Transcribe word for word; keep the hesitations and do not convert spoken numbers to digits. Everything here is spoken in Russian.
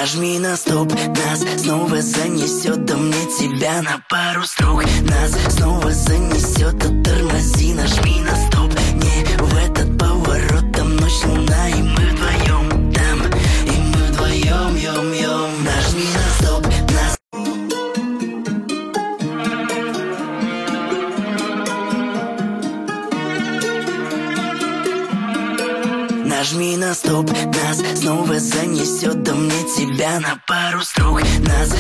Нажми на стоп, нас снова занесет, да мне тебя на пару строк. Нас снова занесет, а тормози, нажми на стоп. Не в этот поворот, там ночь, луна, и мы вдвоем там, и мы вдвоем, ем-ем. Нажми на стоп, нас. Нажми на стоп, нас снова занесет, да мне тебя на пару строк. Нас